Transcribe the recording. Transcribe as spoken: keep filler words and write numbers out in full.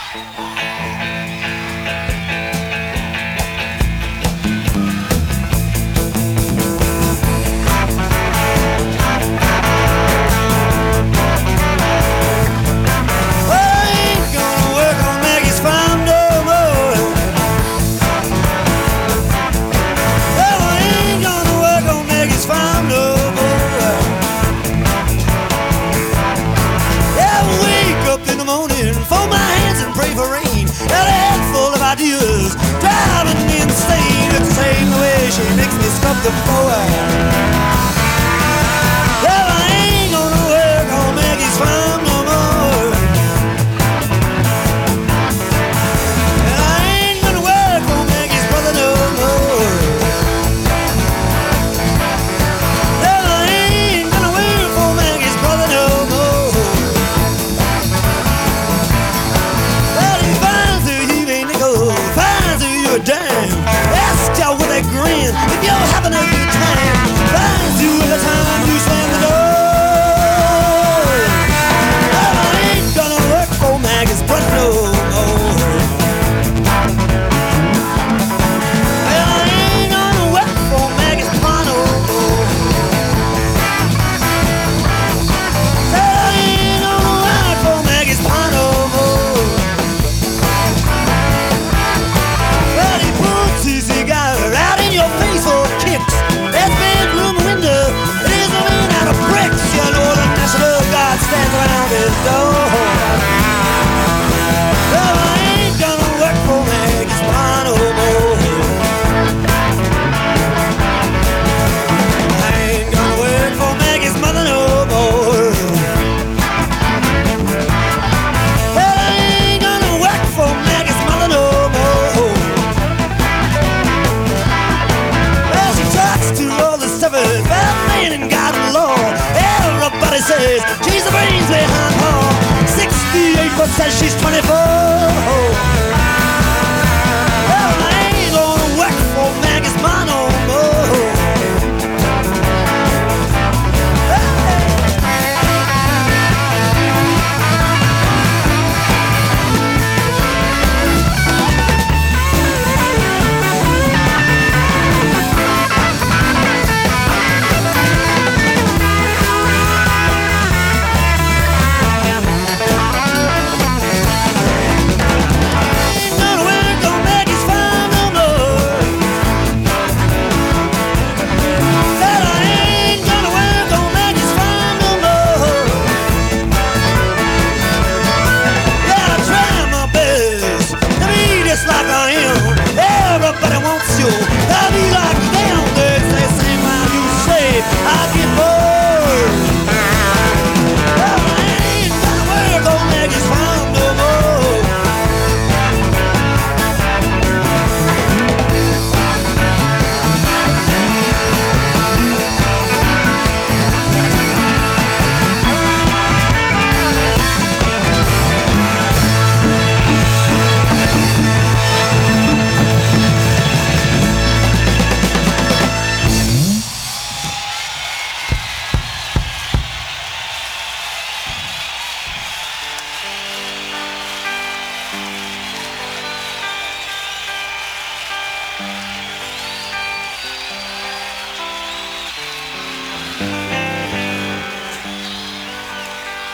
Ideas driving me insane. It's the same way she makes me scrub the floor. Well, I ain't gonna work on Maggie's farm no more. And I ain't gonna work on Maggie's brother no more. Well, I ain't gonna work for Maggie's brother no more. Well, he finds her, he ain't nickel. Finds who you're damn. Ask you with a grin if you're having a good time. Finds you every time you slam the door. Well, I ain't gonna work for Maggie's brother no more. Well, I ain't gonna work for Maggie's pa no more. Well, I ain't gonna work for Maggie's pa no more. Well, he puts his cigar out in your face for kicks. That bedroom window is made out of bricks. You know the National Guard stands around his door. Well, I ain't gonna work for Maggie's pa no more. I ain't gonna work for Maggie's mother no more. Well, I ain't gonna work for Maggie's mother no more. Well, she talks to all the suffers, well, man and God and Lord. Everybody says she's the brains behind Paul. sixty-eight but says she's twenty-four.